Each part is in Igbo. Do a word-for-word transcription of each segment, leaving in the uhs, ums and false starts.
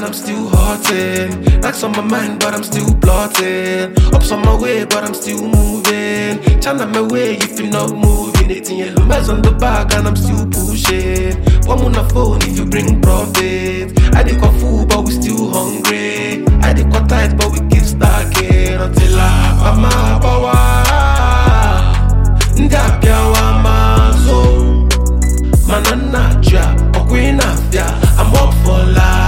I'm still hurting. Racks on my mind, but I'm still plotting. Ups on my way, but I'm still moving. China my way if you're not moving. eighteen yellow miles on the bag, and I'm still pushing. One on the phone if you bring profit. I did got food, but we still hungry. I did got tight, but we keep stacking until I have my power. Ndapia wa mazo manana ja okwina fia. I'm up for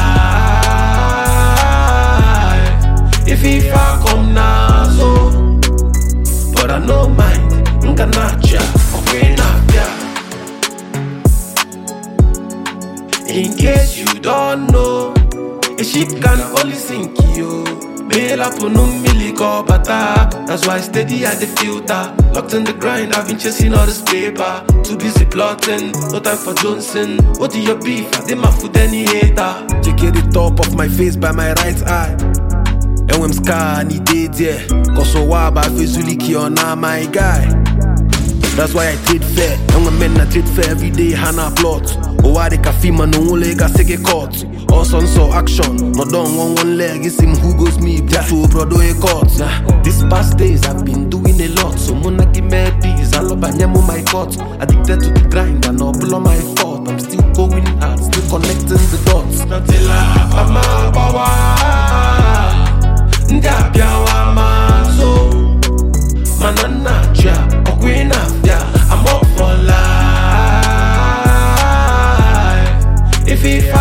life. If if I come nazo, but I no mind. Ngana ja okwina fia. In case you don't know, a ship can only sink you. Bail up on umbilical bata. That's why steady at the filter. Locked in the grind, I've been chasing all this paper. Too busy plotting, no time for Johnson. What do you beef? I did my food any hater. J K the top of my face by my right eye. And when scar ni dead yeah. Cause so why by Fezuliki on my guy. That's why I trade fair. And when men I trade fair every day, Hannah plot. Oh, why the cafe man no leg I say caught. All sons of action, not done one one leg. It's him who goes me, to brother a court. These past days I've been doing a lot. So mona give me peace, I love Banyamo my court. Addicted to the grind and all below my fault. I'm still going hard, still connecting the dots. Until I have my power. Ndapia wa mazo manana ja okwina fia. I'm up for life. If if I